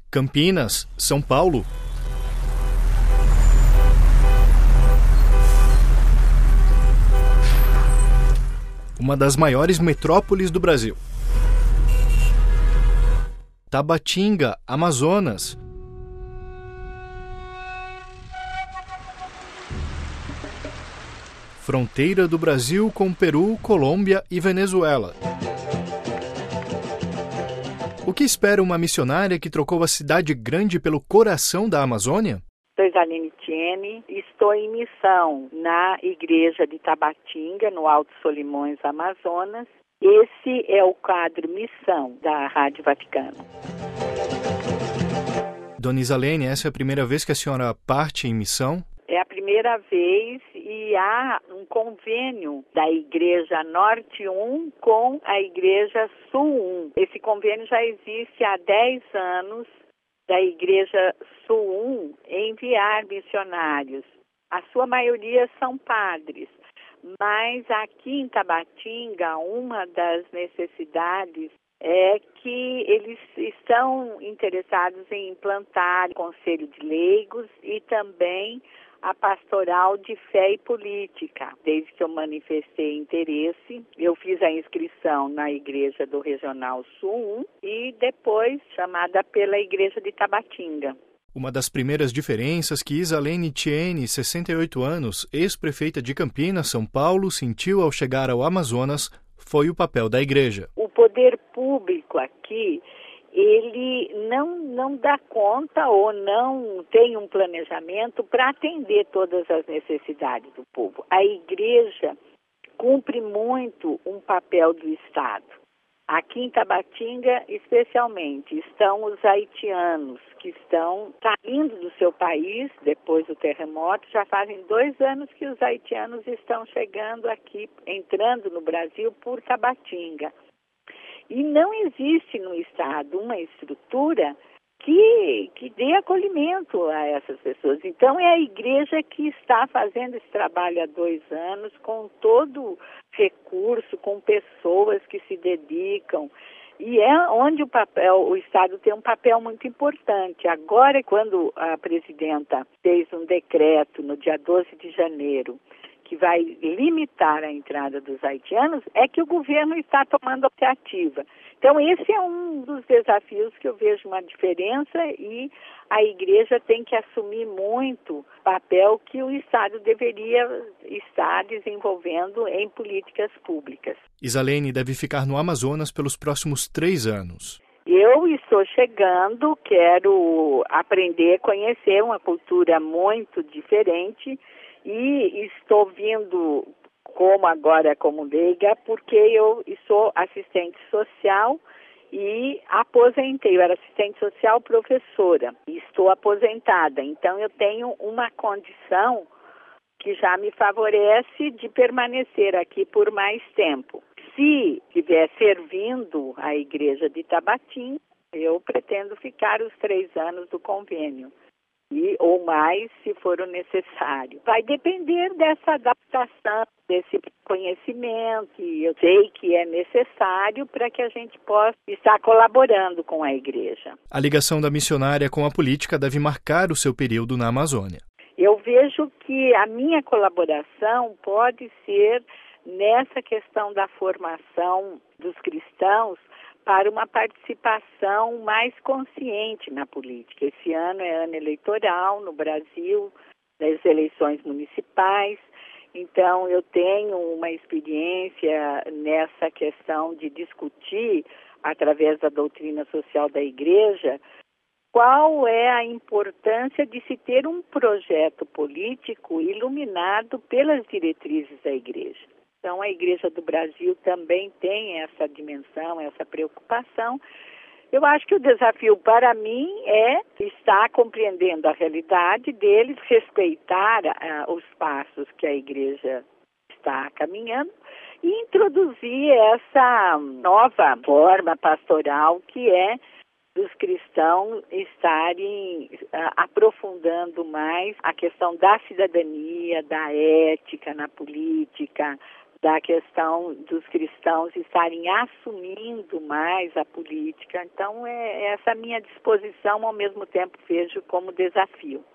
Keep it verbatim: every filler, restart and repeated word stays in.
Campinas, São Paulo. Uma das maiores metrópoles do Brasil. Tabatinga, Amazonas. Fronteira do Brasil com Peru, Colômbia e Venezuela. O que espera uma missionária que trocou a cidade grande pelo coração da Amazônia? Sou Isalene Tiene, estou em missão na igreja de Tabatinga, no Alto Solimões, Amazonas. Esse é o quadro Missão da Rádio Vaticano. Dona Isalene, essa é a primeira vez que a senhora parte em missão? É a primeira vez e há um convênio da Igreja Norte um com a Igreja Sul um. Esse convênio já existe há dez anos da Igreja Sul um enviar missionários. A sua maioria são padres, mas aqui em Tabatinga, uma das necessidades é que eles estão interessados em implantar o Conselho de Leigos e também a pastoral de fé e política. Desde que eu manifestei interesse, eu fiz a inscrição na Igreja do Regional Sul um e depois chamada pela Igreja de Tabatinga. Uma das primeiras diferenças que Isalene Tiene, sessenta e oito anos, ex-prefeita de Campinas, São Paulo, sentiu ao chegar ao Amazonas foi o papel da igreja. O poder público aqui, ele não, não dá conta ou não tem um planejamento para atender todas as necessidades do povo. A igreja cumpre muito um papel do Estado. Aqui em Tabatinga, especialmente, estão os haitianos que estão saindo do seu país depois do terremoto. Já fazem dois anos que os haitianos estão chegando aqui, entrando no Brasil por Tabatinga. E não existe no Estado uma estrutura que, que dê acolhimento a essas pessoas. Então, é a igreja que está fazendo esse trabalho há dois anos, com todo recurso, com pessoas que se dedicam. E é onde o papel, o Estado tem um papel muito importante. Agora, quando a presidenta fez um decreto no dia doze de janeiro, que vai limitar a entrada dos haitianos, é que o governo está tomando iniciativa. Então, esse é um dos desafios que eu vejo uma diferença e a igreja tem que assumir muito o papel que o Estado deveria estar desenvolvendo em políticas públicas. Isalene deve ficar no Amazonas pelos próximos três anos. Eu estou chegando, quero aprender, conhecer uma cultura muito diferente e estou vindo como agora como leiga, porque eu sou assistente social e aposentei. Eu era assistente social professora e estou aposentada. Então eu tenho uma condição que já me favorece de permanecer aqui por mais tempo. Se estiver servindo a igreja de Tabatinga, eu pretendo ficar os três anos do convênio. E, ou mais, se for o necessário. Vai depender dessa adaptação, desse conhecimento, e eu sei que é necessário para que a gente possa estar colaborando com a igreja. A ligação da missionária com a política deve marcar o seu período na Amazônia. Eu vejo que a minha colaboração pode ser nessa questão da formação dos cristãos para uma participação mais consciente na política. Esse ano é ano eleitoral no Brasil, das eleições municipais, então eu tenho uma experiência nessa questão de discutir, através da doutrina social da igreja, qual é a importância de se ter um projeto político iluminado pelas diretrizes da igreja. Então, a Igreja do Brasil também tem essa dimensão, essa preocupação. Eu acho que o desafio para mim é estar compreendendo a realidade deles, respeitar uh, os passos que a Igreja está caminhando e introduzir essa nova forma pastoral que é dos cristãos estarem uh, aprofundando mais a questão da cidadania, da ética na política, da questão dos cristãos estarem assumindo mais a política. Então, é essa minha disposição, ao mesmo tempo, vejo como desafio.